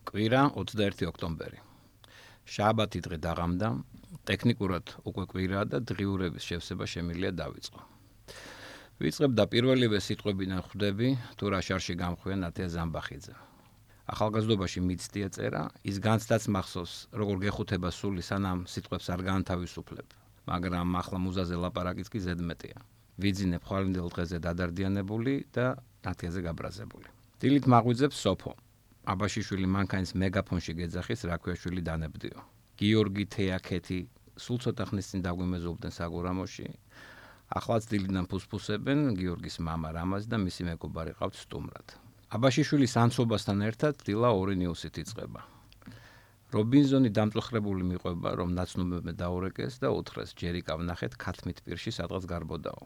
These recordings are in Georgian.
კვირა 21 ოქტომბერი. შაბათი დღე დაღამდა, ტექნიკურად უკვე კვირაა და დღიურების შევსება შემიძლია დავიწყო. ვიწყებ და პირველივე სიტყვებიდან ხვდები, თუ რა შარში გამხვია ნათია ზამბახიძე. ახალგაზრდობაში მიცდია წერა, ის განცდაც მახსოვს, როგორ გეხუთება სული სანამ სიტყვებს არ განთავისუფლებ, მაგრამ ახლა მუზაზე ლაპარაკიც კი ზედმეტია. ვიძინებ ხვალინდელ დღეზე დადარდიანებული და ნათიაზე გაბრაზებული. დილით მაღვიძებს სოფო. აბაშიშვილი მანქანის მეგაფონში გეძახის, რა ქვია შვილი დანებდიო. გიორგი თეაქეთი სულ ცოტა ხნის წინ დაგვიმეზობდნენ საგურამოში. ახლაც დილიდან ფუსფუსებენ, გიორგის მამა რამაზი და მისი მეგობარი ყავთ სტუმრად. აბაშიშვილის ანცობასთან ერთად დილა 2 ნიუსით იწყება. რობინზონი დამწუხრებული მიყვება, რომ ნაცნობებმა დაურეკეს და უთხრეს ჯერიკა ვნახეთ ქათმით პირში სადღაც გარბოდაო.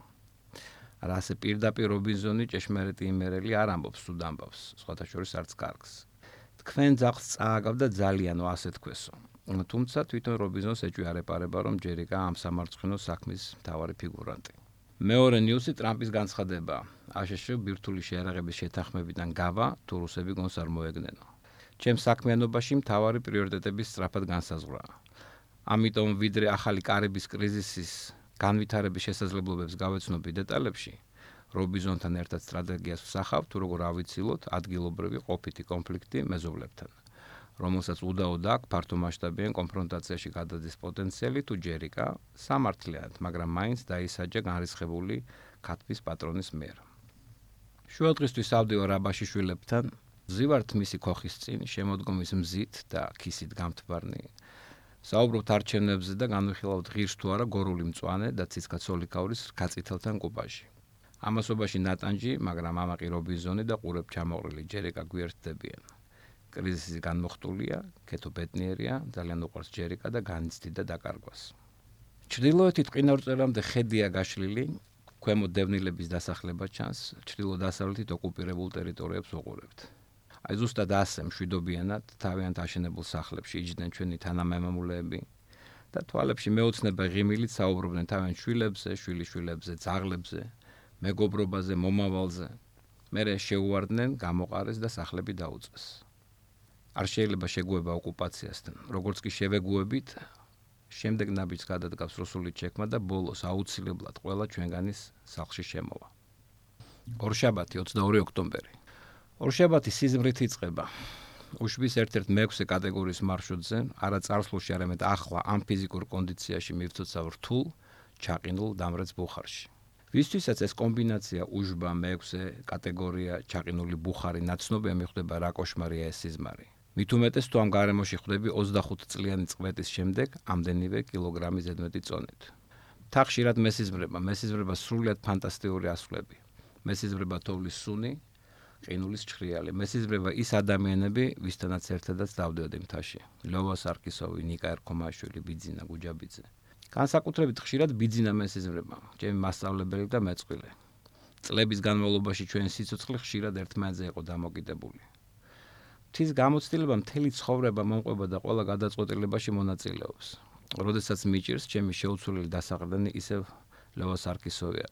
რასე პირდაპირ რობინზონი ჭეშმარიტი იმერელი არ ამბობს თუ დამბავს, სხვათა შორის არც კარგს. თქვენ ძაღლს წააგავდა ძალიანო, ასე თქვესო. თუმცა თვითონ რობინზონს ეჭვი არ ეპარება, რომ ჯერიკა ამ სამარცხინო საქმის მთავარი ფიგურანტი. მეორე ნიუსი ტრამპის განცხადება. აშშ ბირთვული შეარაღების შეთანხმებიდან გავა, თუ რუსები გონს არ მოეგნენო. ჩემს საქმიანობაში მთავარი პრიორიტეტების სწრაფად განსაზღვრაა. ამიტომ ვიდრე ახალი კარიბის კრიზისის განვითარების შესაძლებლობებს გავეცნობი დეტალებში, რობინზონთან ერთად სტრატეგიას ვსახავ, თუ როგორ ავიცილოთ ადგილობრივი ყოფითი კონფლიქტი მეზობლებთან, რომელსაც უდაოდ აქვს ფართომასშტაბიან კონფრონტაციაში გადადის პოტენციალი თუ ჯერიკა სამართლიანად, მაგრამ მაინც დაისაჯა განრისხებული ქათმის პატრონის მიერ. შუადღისთვის ავდივარ აბაშიშვილებთან, ვზივართ მისი ქოხის წინ, შემოდგომის მზით და ქისით გამთბარნი. საუბრობთ არჩევნებზე და განვიხილავთ ღირს თუ არა გორული მწვანე და ციცქა-ცოლიქაურის რქაწითელთან კუპაჟი. ამასობაში ნატანჯი, მაგრამ ამაყი რობინზონი და ყურებ ჩამოყრილი ჯერიკა გვერდდებიან. კრიზისი განმოხტულია, ქეთო ბედნიერია, ძალიან უყვარს ჯერიკა და განიცდიდა დაკარგვას. ჩრდილოეთით ყინავწერამდე ხედია გაშლილი, ქვემოთ დევნილების დასახლება ჩანს, ჩრდილო-დასავლეთით ოკუპირებულ ტერიტორიებს უყურებთ. აი ზუსტად ასე მშვიდობიანად თავიანთ აშენებულ სახლებში იჯდნენ ჩვენი თანამემამულეები და თვალებში მეოცნება ღიმილით საუბრობდნენ თავიანთ შვილებზე, შვილიშვილებზე, ძაღლებზე, მეგობრობაზე, მომავალზე. მერე შეუვარდნენ, გამოყარეს და სახლები დაუწეს. არ შეიძლება შეგუება ოკუპაციასთან, როგორც კი შევეგუებით, შემდეგ ნაბიჯს გადადგავს რუსული ჩექმა და ბოლოს აუცილებლად ყველა ჩვენგანის სახლში შემოვა. ორშაბათი 22 ოქტომბერი. ორშაბათი სიზმრით იწყება. უშვის ერთ-ერთ მეექვსე კატეგორიის მარშრუტზე, არა წარსულში, არამედ ახლა ამ ფიზიკურ კონდიციაში მივცოცავ რთულ, ჩაყინულ დამრეც ბუხარში. ვისთვისაც ეს კომბინაცია უშბა, მეექვსე კატეგორია, ჩაყინული ბუხარი ნაცნობია, მიხვდება რა კოშმარია ეს სიზმარი. მით უმეტეს თუ ამ გარემოში ხვდები 25 წლიანი წვეთის შემდეგ ამდენივე კილოგრამი ზედმეტი წონით. თა ხშირად მესიზმრება სრულიად ფანტასტიკური ასვლები. მესიზმრება თოვლის სუნი, ყინულის ჩხრიალი. მესიზმრება ის ადამიანები, ვისთანაც ერთადაც დავდიოდი მთაში. ლოვა სარკისოვი, ნიკა ერქომაშვილი, ბიძინა გუჯაბიძე. განსაკუთრებით ხშირად ბიძინა მესიზმრება, ჩემი მასწავლებელი და მეწყვილე. წლების განმავლობაში ჩვენი სიცოცხლე ხშირად ერთმანეთზე იყო დამოკიდებული. მთის გამოცდილება მთელი ცხოვრება მომყვება და ყველა გადაწყვეტილებაში მონაწილეობს. როდესაც მიჭირს, ჩემი შეუცვლელი დასაყრდენი ისევ ლოვა სარკისოვია.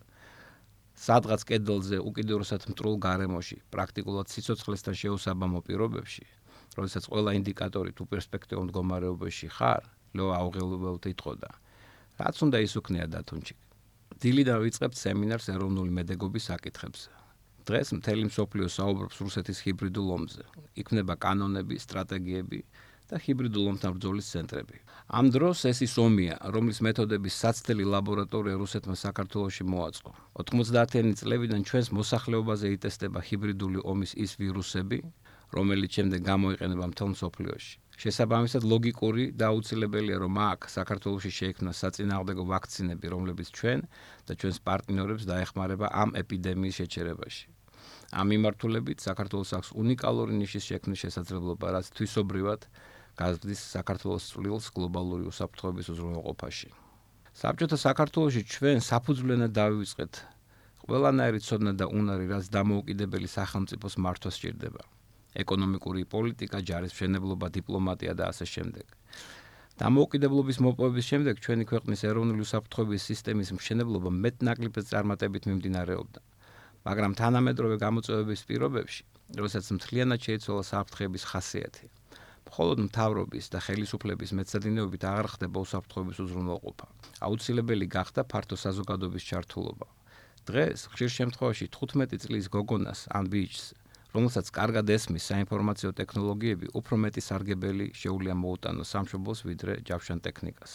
სადღაც კედელზე უკიდურესად მტრულ გარემოში, პრაქტიკულად სიცოცხლესთან შეუსაბამო პირობებში, როდესაც ყველა ინდიკატორი თუ პერსპექტიულ მდგომარეობაში ხარ, ლოვა აუღელებლად იტყოდა. რაც უნდა ის უქნია დათუნჩიკ. დილიდან ვიწყებთ სემინარს ეროვნული მედეგობის საკითხებზე. დღეს მთელი მსოფლიო საუბრობს რუსეთის ჰიბრიდულ ომზე. იქმნება კანონები, სტრატეგიები და ჰიბრიდულ ომთან ბრძოლის ცენტრები. ამ დროს ეს ის ომია, რომლის მეთოდების საცდელი ლაბორატორია რუსეთმა საქართველოში მოაწყო. 90-იანი წლებიდან ჩვენს მოსახლეობაზე იტესტება ჰიბრიდული ომის ის ვირუსები, რომელიც შემდეგ გამოიყენება მთელ მსოფლიოში. შესაბამისად ლოგიკური და აუცილებელია, რომ აქ საქართველოში შეიქმნა საწინააღმდეგო ვაქცინები, რომლებიც ჩვენ და ჩვენს პარტნიორებს დაეხმარება ამ ეპიდემიის შეჩერებაში. ამ მიმართულებით საქართველოს აქვს უნიკალური ნიშის შექმნის შესაძლებლობა, რაც თვისობრივად გაზრდის საქართველოს წვლილს გლობალური უსაფრთხოების უზრუნველყოფაში. საბჭოთა საქართველოში ჩვენ საფუძვლიანად დავივიწყეთ ყველანაირი ცოდნა და უნარი, რაც დამოუკიდებელი სახელმწიფოს მართვას სჭირდება. ეკონომიკური პოლიტიკა, ჯარისმშენებლობა, დიპლომატია და ასე შემდეგ. დამოუკიდებლობის მოპოვების შემდეგ ჩვენი ქვეყნის ეროვნული უსაფრთხოების სისტემის მშენებლობა მეტნაკლებად წარმატებით მიმდინარეობდა. მაგრამ თანამედროვე გამოწვევების პირობებში როდესაც მთლიანად შეიცვალა საფრთხეების ხასიათი. მხოლოდ მთავრობის და ხელისუფლების მეცადინეობით აღარ ხდება უსაფრთხოების უზრუნველყოფა. აუცილებელი გახდა ფართო საზოგადოების ჩართულობა. დღეს ხშირ შემთხვევაში 15 წლის გოგონას ან ბიჭს, რომელსაც კარგად ესმის საინფორმაციო ტექნოლოგიები, უფრო მეტი სარგებელი შეუძლია მოუტანოს სამშობლოს ვიდრე ჯავშან ტექნიკას.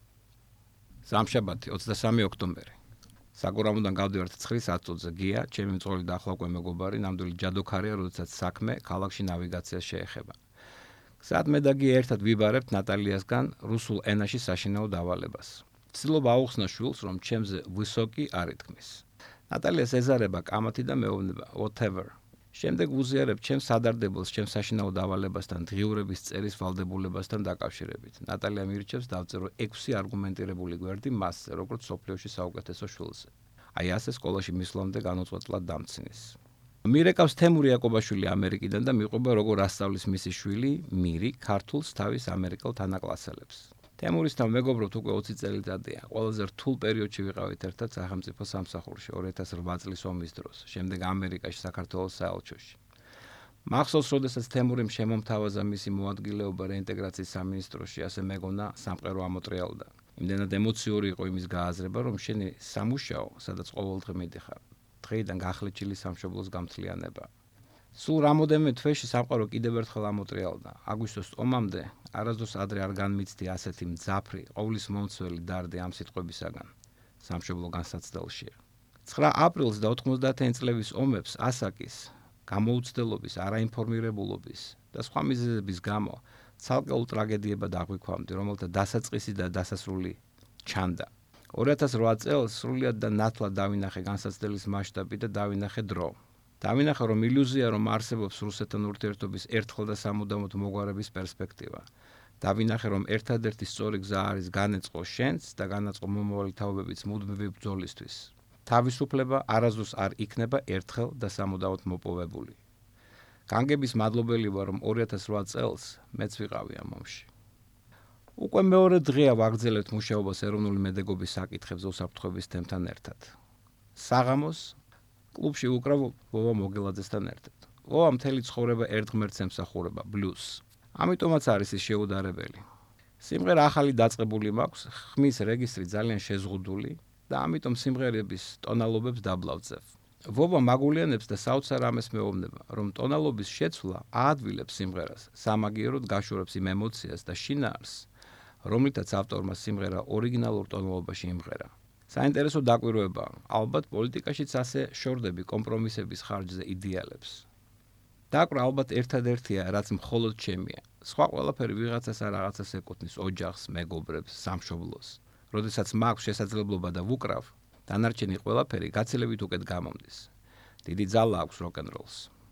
სამშაბათი 23 ოქტომბერი. საგურამოდან გავდივართ 9 წუთზე გია, ჩემი მწვავე და ახლავე მეგობარი, ნამდვილი ჯადოქარია, როდესაც საქმე ქალაქში ნავიგაციას შეეხება. გზად მე და გია ერთად ვიბარებთ ნატალიასგან რუსულ ენაში საშინაო დავალებას. ვცდილობ აუხსნა შვილს, რომ ჩემზე ვისოკი არ ითქმის. ნატალიას ეზარება კამათი და მეუბნება whatever. შემდეგ ვუზიარებ ჩემს სადარდებელს ჩემს საშინაო დავალებასთან დღიურების წერის ვალდებულებასთან დაკავშირებით. ნატალია მირჩევს დავწერო 6 არგუმენტირებული გვერდი მასზე, როგორც სოფლიოში საუკეთესო შვილზე. აი ასე სკოლაში მისვლამდე განუწყვეტლად დამცინის. მირეკავს თემური იაკობაშვილი ამერიკიდან და მიყვება როგორ ასწავლის მისი შვილი მირი ქართულს თავის ამერიკელ თანაკლასელებს. თემურისთან მეგობრობთ უკვე 20 წელიწადია. ყველაზე რთულ პერიოდში ვიყავით ერთად სახელმწიფო სამსახურში 2008 წლის ომის დროს, შემდეგ ამერიკაში საქართველოს საელჩოში. მახსოვს, როდესაც თემურიმ შემომთავაზა მისი მოადგილეობა რეინტეგრაციის სამინისტროში, ასე მეგონა სამყარო ამოტრიალდა. იმდენად ემოციური იყო იმის გააზრება, რომ შენი სამუშაო, სადაც ყოველდღე მიდიხარ, დღეიდან გახლეჩილი სამშობლოს გამთლიანება. სულ რამოდენიმე თვეში სამყარო კიდევ ერთხელ ამოტრიალდა. აგვისტოს ომამდე არასდროს ადრე არ განმიცდი ასეთი მძაფრი, ყოვლის მომცველი დარდი ამ სიტყვებისაგან. სამშობლო განსაცდელშია. 9 აპრილს და 90-იანი წლების ომებს ასაკის, გამოუცდელობის, არაინფორმირებულობის და სხვა მიზეზების გამო ცალკეულ ტრაგედიებად აღვიქვამდი, რომელთა დასაწყისი და დასასრული ჩანდა. 2008 წელს სრულიად და ნათლად დავინახე განსაცდელის მასშტაბი და დავინახე დრო. დავინახე, რომ ილუზია, რომ არსებობს რუსეთთან ურთიერთობის ერთხელ და სამუდამოდ მოგვარების პერსპექტივა. დავინახე, რომ ერთადერთი სწორი გზა არის განეწყო შენს და განაწყო მომავალი თაობების მუდმივი ბრძოლისთვის. თავისუფლება არასდროს არ იქნება ერთხელ და სამუდამოდ მოპოვებული. განგების მადლობელი ვარ, რომ 2008 წელს მეც ვიყავი ამ ომში. უკვე მეორე დღეა ვაგრძელებთ მუშაობას ეროვნული მედეგობის საკითხებზე უსაფრთხოების თემთან ერთად. საღამოს კლუბში უკრავ ვოვა მოგელაძესთან ერთად. ვოვა მთელი ცხოვრება ერთ ღმერთს ემსახურება, ბლუზს. ამიტომაც არის ის შეუდარებელი. სიმღერა ახალი დაწყებული მაქვს, ხმის რეგისტრი ძალიან შეზღუდული და ამიტომ სიმღერების ტონალობებს დაბლავწევ. ვოვა მაგულიანებს და საოცარ ამას მეუბნება, რომ ტონალობის შეცვლა აადვილებს სიმღერას, სამაგიეროდ გაშორებს იმ ემოციას და შინაარსს, რომლითაც ავტორმა სიმღერა ორიგინალურ ტონალობაში იმღერა. საინტერესო დაკვირვებაა, ალბათ პოლიტიკაშიც ასე შორდები კომპრომისების ხარჯზე იდეალებს. დაკვრა ალბათ ერთადერთია, რაც მხოლოდ ჩემია. სხვა ყველაფერი ვიღაცას ან რაღაცას ეკუთვნის, ოჯახს, მეგობრებს, სამშობლოს. როდესაც მაქვს შესაძლებლობა და ვუკრავ, დანარჩენი ყველაფერი გაცილებით უკეთ გამომდის. დიდი ძალა აქვს როკ-ენ-როლს.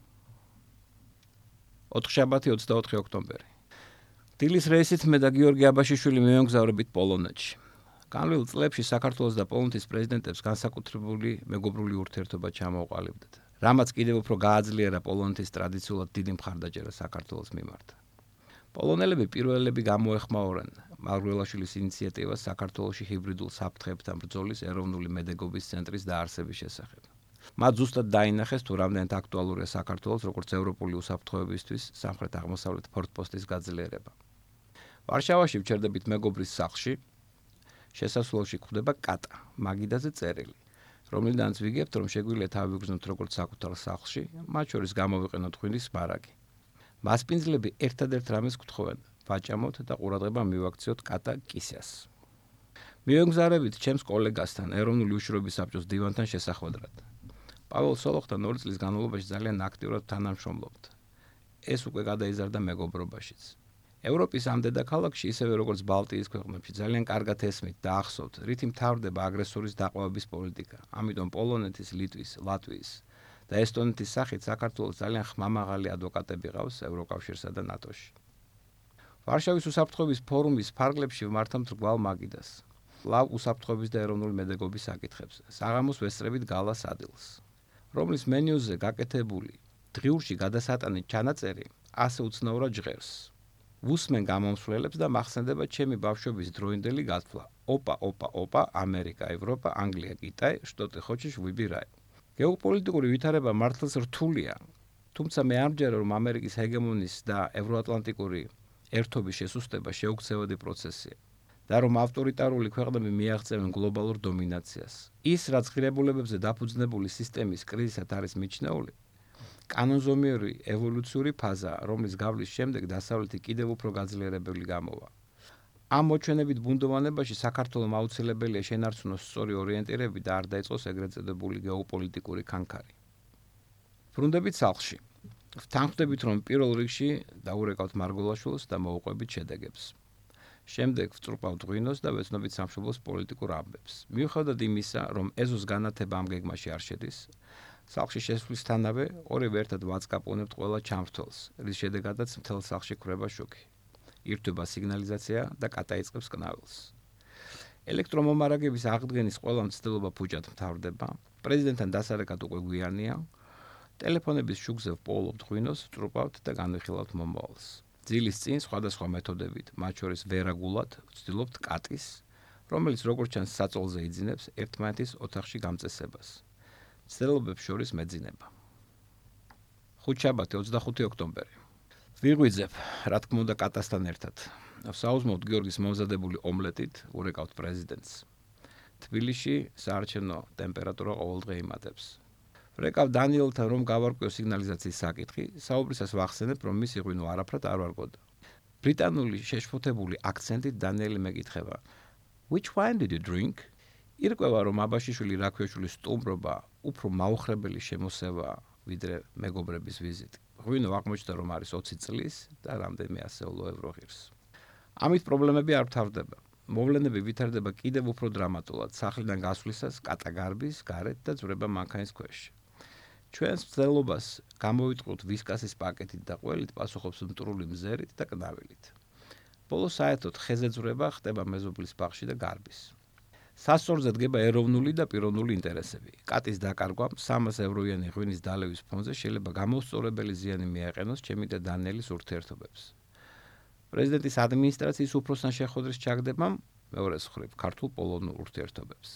4 24 ოქტომბერი. დილის რეისით მე და გიორგი აბაშიშვილი მივემგზავრებით პოლონეთში. განვლილ წლებში საქართველოს და პოლონეთის პრეზიდენტებს განსაკუთრებული მეგობრული ურთიერთობა ჩამოუყალიბდათ, რამაც კიდევ უფრო გააძლიერა პოლონეთის ტრადიციულად დიდი მხარდაჭერა საქართველოს მიმართ. პოლონელები პირველები გამოეხმაურნენ მარგველაშვილის ინიციატივას საქართველოში ჰიბრიდულ საფრთხეებთან ბრძოლის ეროვნული მედეგობის ცენტრის დაარსების შესახებ. მათ ზუსტად დაინახეს თუ რამდენად აქტუალურია საქართველოს როგორც ევროპული უსაფრთხოებისთვის სამხრეთ-აღმოსავლეთ ფორტპოსტის გაძლიერება. ვარშავაში ვჩერდებით მეგობრის სახლში. შესასვლელში გვხვდება კატა, მაგიდაზე წერილი, რომლიდანაც ვიგებთ, რომ შეგვიძლია თავი ვიგრძნოთ როგორც საკუთარ სახლში, მათ შორის გამოვიყენოთ ღვინის მარაგი. მასპინძლები ერთადერთ რამეს გთხოვენ, ვაჭამოთ და ყურადღება მივაქციოთ კატა კისას. მივემგზავრებით ჩემს კოლეგასთან, ეროვნული უშიშროების საბჭოს დივანთან შესახვედრად. პაველო სოლოხთან 2 წლის განმავლობაში ძალიან აქტიურად თანამშრომლობთ. ეს უკვე გადაიზარდა მეგობრობაშიც. ევროპის ამ დედაქალაქში, ისევე როგორც ბალტიის ქვეყნებში, ძალიან კარგად ესმით და ახსოვთ, რითი მთავრდება აგრესორის დაყვავების პოლიტიკა. ამიტომ პოლონეთის, ლიტვის, ლატვიის და ესტონეთის სახით საქართველოს ძალიან ხმამაღალი ადვოკატები ყავს ევროკავშირსა და ნატოში. ვარშავის უსაფრთხოების ფორუმის ფარგლებში ვმართამთ რგვალ მაგიდას. კვლავ უსაფრთხოების და ეროვნული მედეგობის საკითხებზე. საღამოს ვესწრებით გალას ადილს, რომლის მენიუზე გაკეთებული დღიურში გადასატანით ჩანაწერი ასე უცნაურად ჟღერს. ვუსმენ გამომსვლელებს და მახსენდება ჩემი ბავშვობის დროინდელი გათვლა. ოპა, ამერიკა, ევროპა, ანგლია, კიტაი, შტოტი ხოჩიშ ვიბირაი. გეოპოლიტიკური ვითარება მართლაც რთულია. თუმცა მე არ მჯერა, რომ ამერიკის ჰეგემონის და ევროატლანტიკური ერთობის შესუსტება შეუქცევადი პროცესია და რომ ავტორიტარული ქვეყნები მიაღწევენ გლობალურ დომინაციას. ის, რაც ღირებულებებზე დაფუძნებული სისტემის კრიზისად არის მიჩნეული, კანონზომიერი ევოლუციური ფაზაა, რომლის გავლის შემდეგ დასავლეთი კიდევ უფრო გაძლიერებული გამოვა. ამ მოჩვენებით ბუნდოვანებაში საქართველოს აუცილებელია შენარჩუნოს სწორი ორიენტირები და არ დაიწყოს ეგრეთ წოდებული გეოპოლიტიკური კანკარი. ბრუნდებით სახლში. ვთანხმდებით, რომ პირველ რიგში დაურეკავთ მარგოლაშვილს და მოუყვებით შედეგებს. შემდეგ ვწრუპავთ ღვინოს და ვეცნობით სამშობლოს პოლიტიკურ ამბებს. მიუხედავად იმისა, რომ ეზოს განათება ამ გეგმაში არ შედის, სახლში შესვლისთანავე ორივე ერთად ვაწყაპონებთ ყველა ჩამრთველს, რის შედეგადაც მთელ სახლში ქრება შუქი. ირთვება სიგნალიზაცია და კატაიწყებს კნაველს. ელექტრომომარაგების აღდგენის ყველა მცდელობა ფუჭად მთავრდება. პრეზიდენტთან დასარეკად უკვე გვიანია. ტელეფონების შუქზე ვპოულობთ ღვინოს, ვწრუპავთ და განვიხილავთ მომავალს. ძილის წინ სხვადასხვა მეთოდებით, მათ შორის ვერაგულად, ვცდილობთ კატის, რომელიც როგორც ჩანს საწოლზე იძინებს ერთმანეთის ოთახში გამწესებას. მცდელობებს შორის მეძინება. ხუთშაბათი 25 ოქტომბერი. ვიღვიძებ, რა თქმა უნდა, კატასთან ერთად. ვსაუზმოვთ გიორგის მომზადებული ომლეტით, ურეკავთ პრეზიდენტს. თბილისში საარჩევნო ტემპერატურა ყოველდღე იმატებს. ვრეკავ დანიელთან, რომ გავარკვიო სიგნალიზაციის საკითხი, საუბრისას ვახსენებ, რომ მისი ღვინო არაფრად არ ვარგოდა. ბრიტანული შეშფოთებული აქცენტით დანიელი მეკითხება: "Which wine did you drink?" ირკვევა, რომ აბაშიშვილი რაქვიაშვილის სტუმრობა უფრო მაუხრებელი შემოსევა, ვიდრე მეგობრების ვიზიტი. ღვინო აღმოჩნდა, რომ არის 20 წლის და რამდენიმე ასეულო ევრო ღირს. ამით პრობლემები არ მთავრდება. მოვლენები ვითარდება კიდევ უფრო დრამატულად, სახლიდან გასვლისას კატა გარბის, გარეთ და ძვრება მანქანის ქვეშ. ჩვენს მცდელობას გამოვიტყუთ ვისკასის პაკეტით და ყველით პასუხობს მტრული მზერით და კნაველით. ბოლოს საერთოდ ხეზე ძვრება ხდება მეზობლის ბაღში და გარბის. სასწორზე დგება ეროვნული და პიროვნული ინტერესები. კატის დაკარგვა 300 ევროიანი ღვინის დალევის ფონზე შეიძლება გამოსწორებელი ზიანი მიაყენოს ჩემი და დანიელის ურთიერთობებს. პრეზიდენტის ადმინისტრაციის უფროსთან შეხვედრის ჩაგდებამ მეორე მხრივ ქართულ პოლონურ ურთიერთობებს.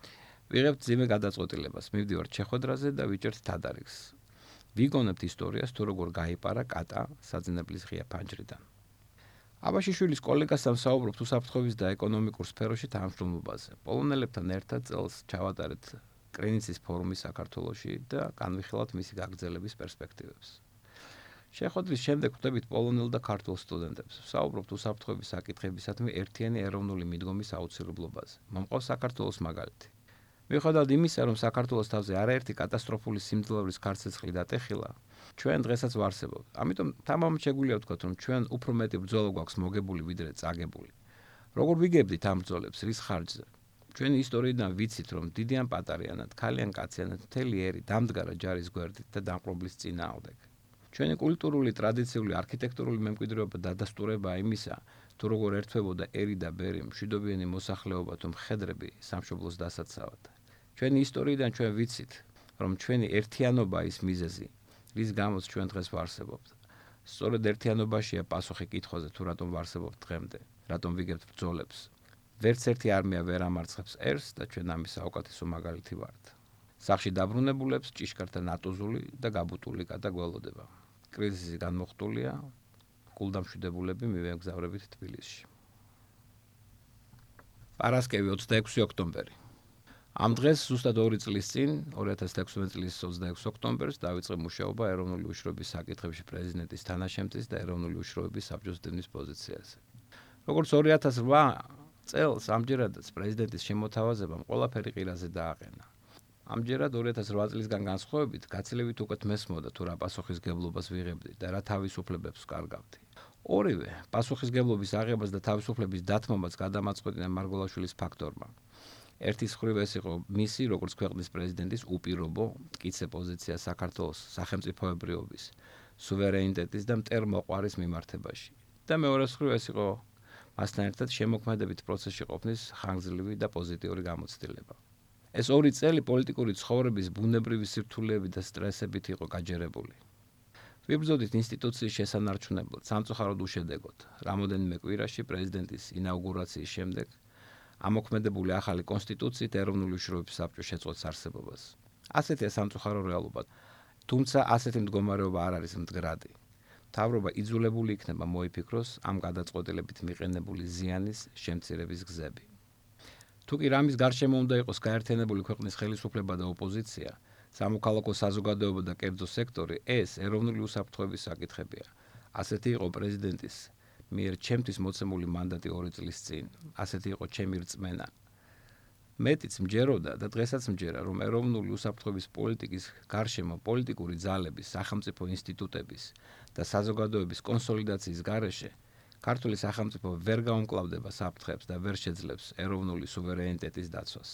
ვიღებთ ძიმე გადაწყვეტილებას, მივდივართ შეხვედრაზე და ვიჭერთ თადარიგს. ვიგონებთ ისტორიას, თუ როგორ გაიპარა კატა საძინებლის ღია ფანჯრიდან. აბაშიშვილის კოლეგასთან ვსაუბრობთ უსაფრთხოების და ეკონომიკურ სფეროში თანამშრომლობაზე. პოლონელებთან ერთად წელს ჩავატარეთ კრინიცის ფორუმი საქართველოში და განვიხილავთ მისი გაგრძელების პერსპექტივებს. შეხვედრის შემდეგ ხვდებით პოლონელ და ქართულ სტუდენტებს. ვსაუბრობთ უსაფრთხოების საკითხებისადმი ერთიანი ეროვნული მიდგომის აუცილებლობაზე. მომყავს საქართველოს მაგალითი. მიუხედავად იმისა, რომ საქართველოს თავზე არაერთი კატასტროფული სიმძლავრის ქარცეცხლი დატეხილა, ჩვენ დღესაც ვარსებობთ. ამიტომ თამამად შეგვიძლია ვთქვათ, რომ ჩვენ უფრო მეტი ბრძოლა გვაქვს მოგებული, ვიდრე წაგებული. როგორ ვიგებდით ამ ბრძოლებს, რის ხარჯზე? ჩვენი ისტორიიდან ვიცით, რომ დიდი ან პატარიანად, ქალი ან კაციანად მთელი ერი დამდგარა ჯარის გვერდით და დამპყრობლის წინააღმდეგ. ჩვენი კულტურული, ტრადიციული, არქიტექტურული მემკვიდრეობა დადასტურებაა იმისა, თუ როგორ ერთვებოდა ერი და ბერი, მშვიდობიანი მოსახლეობა თუ მხედრები სამშობლოს დასაცავად. ჩვენი ისტორიიდან ჩვენ ვიცით, რომ ჩვენი ერთიანობა ის მიზეზი, რის გამოც ჩვენ დღეს ვარსებობთ. სწორედ ერთიანობაშია პასუხი კითხვაზე, თუ რატომ ვარსებობთ დღემდე, რატომ ვიგებთ ბრძოლებს. ვერც ერთი არმია ვერ ამარცხებს ერს და ჩვენ ამის საუკეთესო მაგალითი ვართ. სახლში დაბრუნებულებს ჭიშკართან ატოზული და გაბუტული კატა გველოდება. კრიზისი განმოხტულია, გულდამშვიდებულები მივეგზავრებით თბილისში. პარასკევი 26 ოქტომბერი. ამ დღეს ზუსტად 2 წლის წინ, 2016 წლის 26 ოქტომბერს დაიწყო მუშაობა ეროვნული უშუალობის საკითხებში პრეზიდენტის თანაშემწის და ეროვნული უშუალობის საბჭოს დენის პოზიციაზე. როგორც 2008 წელს ამჯერადაც პრეზიდენტის შემოთავაზებამ ყველაფერი ყირაზე დააყენა. ამჯერად 2008 წლისგან განსხვავებით, გაცილებით უკეთ მესმოდა თუ რა პასუხისგებლობას ვიღებდი და რა თავისუფლებებს ვკარგავდი. ორივე პასუხისგებლობის აღებას და თავისუფლების დათმობაც გადამაწყვეტინა მარგოლაშვილის ფაქტორმა. ერთის მხრივ ეს იყო მისი, როგორც ქვეყნის პრეზიდენტის უპირობო, მტკიცე პოზიცია საქართველოს სახელმწიფოებრიობის, სუვერენიტეტის და მტერმოყვარის მიმართებაში. და მეორეს მხრივ ეს იყო მასთან ერთად შემოქმედებით პროცესში ყოფნის ხანგრძლივი და პოზიტიური გამოცდილება. ეს 2 წელი პოლიტიკური ცხოვრების ბუნებრივი სირთულეებით და სტრესებით იყო გაჯერებული. ვიბრძოდით ინსტიტუციის შესანარჩუნებლად, სამწუხაროდ უშედეგოდ. რამოდენიმე კვირაში პრეზიდენტის ინაუგურაციის შემდეგ ამოქმედებული ახალი კონსტიტუციით ეროვნული უშუალობის საბჭო შეწყვეტს არსებობას. ასეთია სამწუხარო რეალობა. თუმცა ასეთი მდგომარეობა არ არის მდგრადი. მთავრობა იძულებული იქნება მოიფიქროს ამ გადაწყვეტილებით მიყენებული ზიანის შემცირების გზები. თუ კი რამის გარშემო უნდა იყოს გაერთიანებული ქვეყნის ხელისუფლება და ოპოზიცია, სამოქალაქო საზოგადოება და კერძო სექტორი, ეს ეროვნული უსაფრთხოების საკითხებია. ასეთი იყო პრეზიდენტის მიერ ჩემთვის მოცემული მანდატი 2 წლის წინ. ასეთი იყო ჩემი რწმენა. მეტიც მჯეროდა და დღესაც მჯერა, რომ ეროვნული უსაფრთხოების პოლიტიკის გარშემო პოლიტიკური ძალების, სახელმწიფო ინსტიტუტების და საზოგადოების კონსოლიდაციის გარეშე ქართული სახელმწიფო ვერ გაუმკლავდება საფრთხებს და ვერ შეძლებს ეროვნული სუვერენიტეტის დაცვას.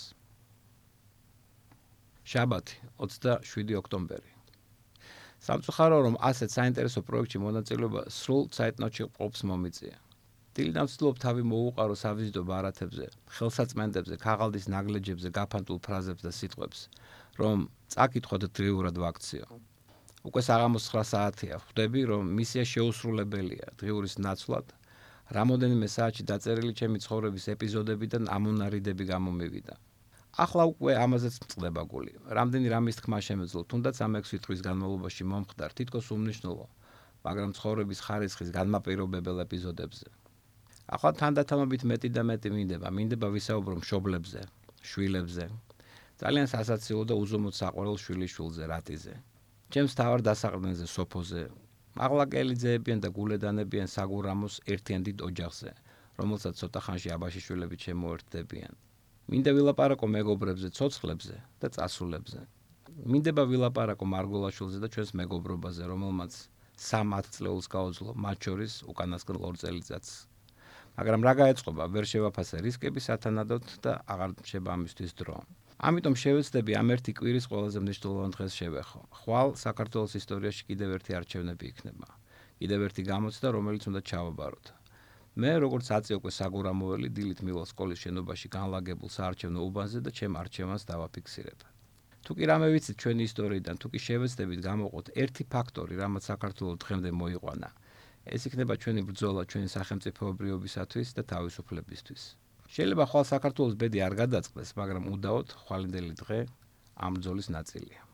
შაბათი, 27 ოქტომბერი. სამწუხარო, რომ ასეთ საინტერესო პროექტში მონაწილეობა სრულ ცაეტნოტში ყოფს მომიწია. დილიდან ვცდილობ თავი მოუყარო სავიზიტო ბარათებზე, ხელსაწმენდებზე, ქაღალდის ნაგლეჯებზე გაფანტულ ფრაზებს და სიტყვებს, რომ წაკითხოთ დღიურად ვაქციო. უკვე საღამოს 9 საათია, ხვდები, რომ მისია შეუსრულებელია დღიურის ნაცვლად. რამოდენიმე საათში დაწერილი ჩემი ცხოვრების ეპიზოდებიდან ამონარიდები გამომივიდა. ახლა უკვე ამაზეც მწყდება გული. რამდენი რამის თქმა შემეძლო, თუნდაც ამ 6 თვის განმავლობაში მომხდარ თითქოს უმნიშვნელო, მაგრამ ცხოვრების ხარისხის განმაპირობებელ ეპიზოდებზე. ახლა თანდათანობით მეტი და მეტი მინდება ვისაუბრო მშობლებზე, შვილებზე, ძალიან სასაცილო და უზომოდ საყვარელ შვილიშვილზე, რატიზე. ჩემს თავარ დასაყრდენზე სოფოზე, მაღლაკელი ძეებიან და გულედანებიან საგურამოს ერთიან დიდ ოჯახზე, რომელსაც ცოტა ხანში აბაშიშვილები შემოერთდებიან. მინდა ვილაპარაკო მეგობრებზე, ცოცხლებზე და წასულებზე. მინდება ვილაპარაკო მარგოლაშვილზე და ჩვენს მეგობრობაზე, რომელმაც 3 წლეულს გაუძლო, მათ შორის უკანასკნელ 2 წელიწადს. მაგრამ რა გაეწყობა, ვერ შევაფასე რისკები სათანადოდ და აღარ რჩება ამისთვის დრო. ამიტომ შევეცდები ამ ერთი კვირის ყველაზე მნიშვნელოვან დღეს შევეხო. ხვალ საქართველოს ისტორიაში კიდევ ერთი არჩევნები იქნება. კიდევ ერთი გამოცდა, რომელიც უნდა ჩავაბაროთ. მე, როგორც აწი უკვე საგურამოველი, დილით მივალ სკოლის შენობაში განლაგებულ საარჩევნო უბანზე და ჩემ არჩევანს დავაფიქსირებ. თუ კი რამე ვიცით ჩვენი ისტორიიდან, თუ კი შევეცდებით გამოყოთ ერთი ფაქტორი, რამაც საქართველოს დღემდე მოიყვანა, ეს იქნება ჩვენი ბრძოლა ჩვენი სახელმწიფოებრიობისათვის და თავისუფლებისთვის. შეიძლება ხვალ საქართველოს ბედი არ გადაწყდეს, მაგრამ უდაოდ ხვალინდელი დღე ამ ბრძოლის ნაწილია.